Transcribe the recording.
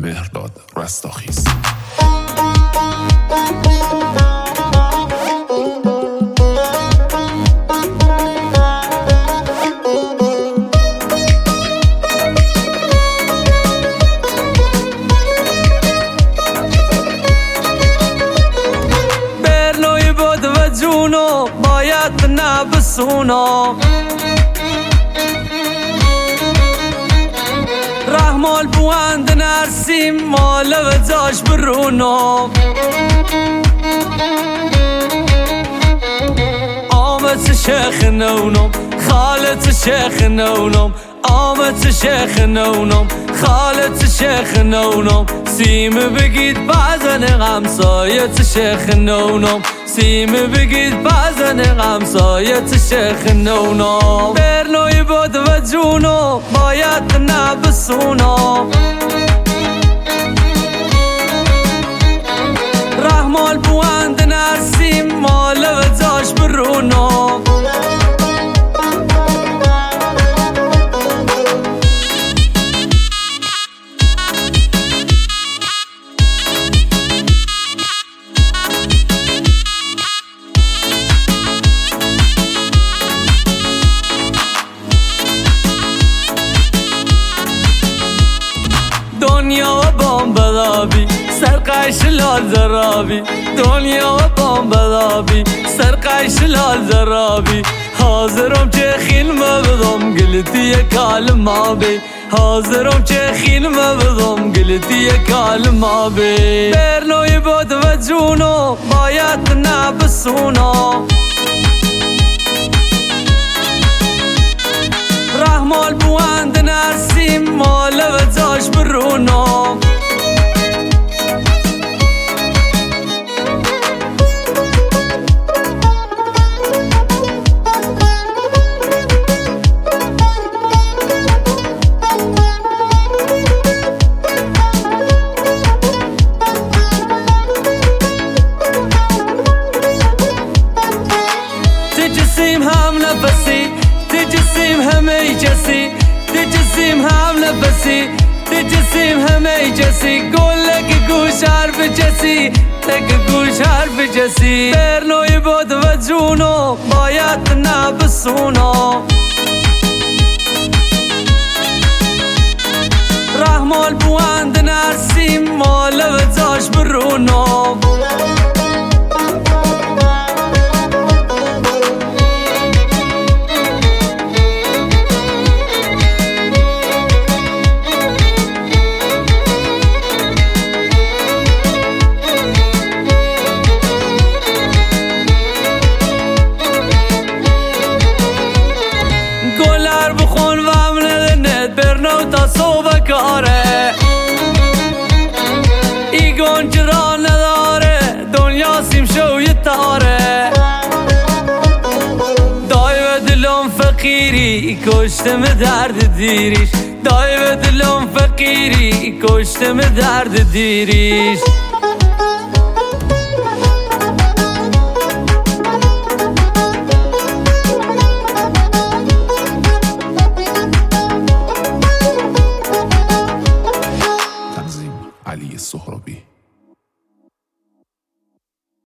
مهرداد رستاخیز. برنوی بود و جونو باید نبسونو، رحمال بوند نرسیم مال و جاش برونو، آمد شیخ نونم خالت شیخ نونم، آمد شیخ نونم خالت شیخ نونم، سیم بگید بازن غمسایت شیخ نونم، سیم بگید بازن غمسایت شیخ نونم. برنوی بود و جونو باید نبسونو، رحمال بوند نرسیم مال و جاش برونو، دنیا و بام بدابی سرقش لال زرابی، دنیا و بام بدابی سرقش لال زرابی، حاضرم چه خیلم بدم گلتی کالم بی، حاضرم چه خیلم بدم گلتی کالم بی. برنوی بود و جونو باید نبسونو، رحمال بوند نرسیم مال و جاش برونو، تجسیم هم نفسی تجسیم همه جسی، تجسیم هم نفسی تجسیم همه جسی، گلک گوش حرف جسی تک گوش حرف جسی. برنوی بود و جونو باید نبسونو، رحمال بوند نرسیم مال و جاش برونو، گلر بخون و امنه ند برنو تا صبح کاره، ای گنجرا نداره دنیا سیم شوی تاره، دای و دلم فقیری کشتم درد دیریش، دای و دلم فقیری کشتم درد دیریش.